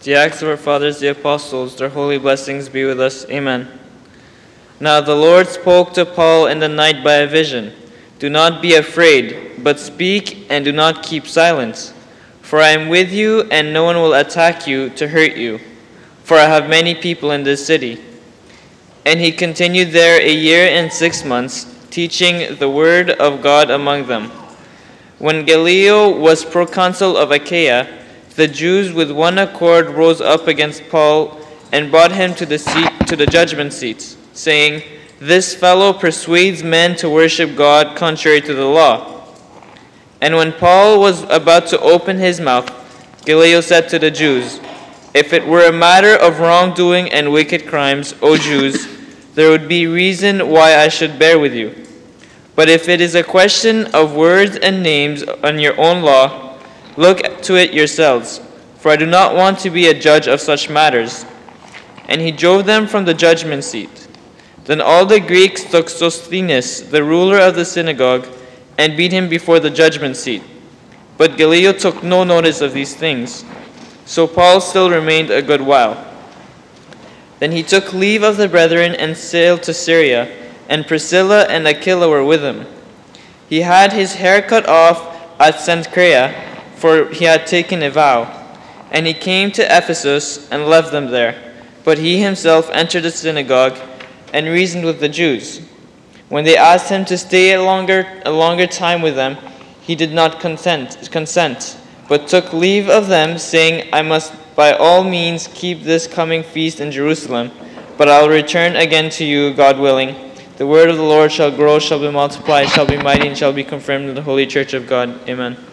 the Acts of our fathers, the apostles, their holy blessings be with us. Amen. Now the Lord spoke to Paul in the night by a vision. Do not be afraid, but speak and do not keep silence. For I am with you, and no one will attack you to hurt you. For I have many people in this city. And he continued there 1 year and 6 months, teaching the word of God among them. When Gallio was proconsul of Achaia, the Jews with one accord rose up against Paul and brought him to the judgment seats, saying, "This fellow persuades men to worship God contrary to the law." And when Paul was about to open his mouth, Gallio said to the Jews, "If it were a matter of wrongdoing and wicked crimes, O Jews, there would be reason why I should bear with you. But if it is a question of words and names on your own law, look to it yourselves, for I do not want to be a judge of such matters." And he drove them from the judgment seat. Then all the Greeks took Sosthenes, the ruler of the synagogue, and beat him before the judgment seat. But Gallio took no notice of these things. So Paul still remained a good while. Then he took leave of the brethren and sailed to Syria, and Priscilla and Aquila were with him. He had his hair cut off at Cenchrea, for he had taken a vow. And he came to Ephesus and left them there. But he himself entered the synagogue and reasoned with the Jews. When they asked him to stay a longer time with them, he did not consent, but took leave of them, saying, "I must by all means keep this coming feast in Jerusalem, but I'll return again to you, God willing. The word of the Lord shall grow, shall be multiplied, shall be mighty, and shall be confirmed in the holy church of God." Amen.